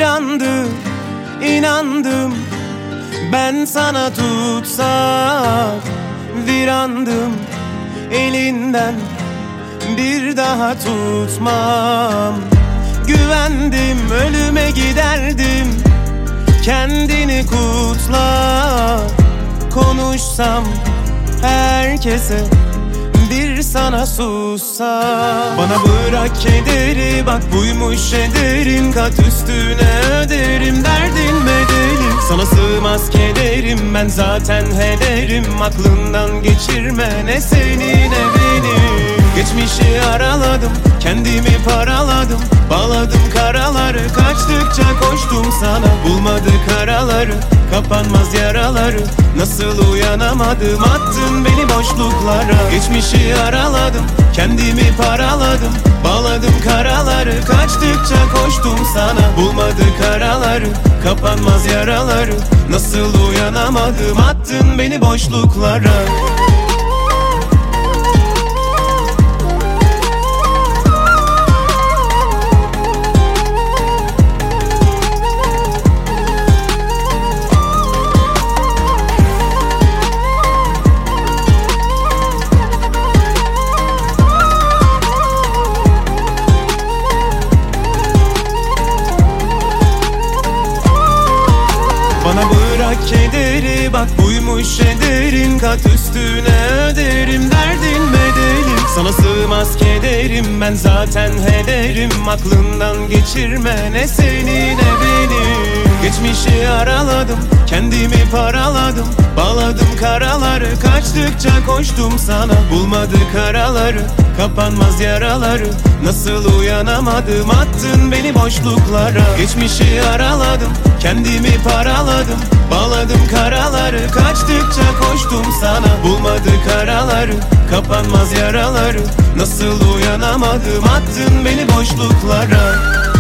Bir andı inandım ben sana tutsak, bir andım elinden bir daha tutmam. Güvendim ölüme giderdim, kendini kutla. Konuşsam herkese, bir sana sussam. Bana bırak kederi, bak buymuş ederin, kat üstüne öderim derdin bedelim. Sana sığmaz kederim, ben zaten hederim. Aklından geçirme ne seni ne beni. Geçmişi araladım, kendimi paraladım, bağladım karaları, kaçtıkça koştum sana. Bulmadık araları, kapanmaz yaraları, nasıl uyanamadım, attın beni boşluklara. Geçmişi araladım, kendimi paraladım, bağladım karaları, kaçtıkça koştum sana. Bulmadık araları, kapanmaz yaraları, nasıl uyanamadım, attın beni boşluklara. Bana bırak kederi, bak buymuş ederin, kat üstüne öderim derdin bedelim. Sana sığmaz kederim, ben zaten hederim. Aklından geçirme ne seni ne beni. Geçmişi araladım, kendimi paraladım, bağladım karaları, kaçtıkça koştum sana. Bulmadık araları, kapanmaz yaraları, nasıl uyanamadım, attın beni boşluklara. Geçmişi araladım, kendimi paraladım, bağladım karaları, kaçtıkça koştum sana. Bulmadık araları, kapanmaz yaraları, nasıl uyanamadım, attın beni boşluklara.